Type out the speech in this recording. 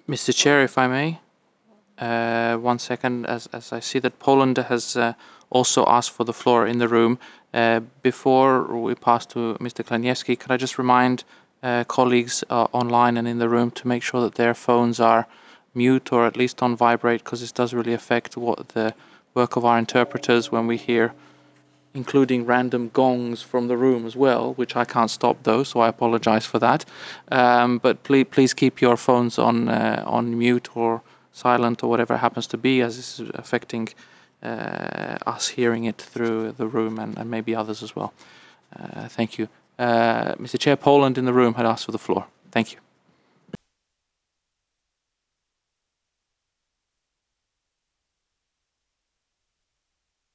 Mr. Chair, if I may, 1 second, as I see that Poland has also asked for the floor in the room. Before we pass to Mr. Klaniewski, could I just remind colleagues online and in the room to make sure that their phones are mute or at least on vibrate, because this does really affect what the work of our interpreters when we hear, including random gongs from the room as well, which I can't stop though, so I apologize for that. But please keep your phones on mute or silent or whatever it happens to be, as this is affecting us hearing it through the room and maybe others as well. Thank you. Mr. Chair, Poland in the room had asked for the floor. Thank you.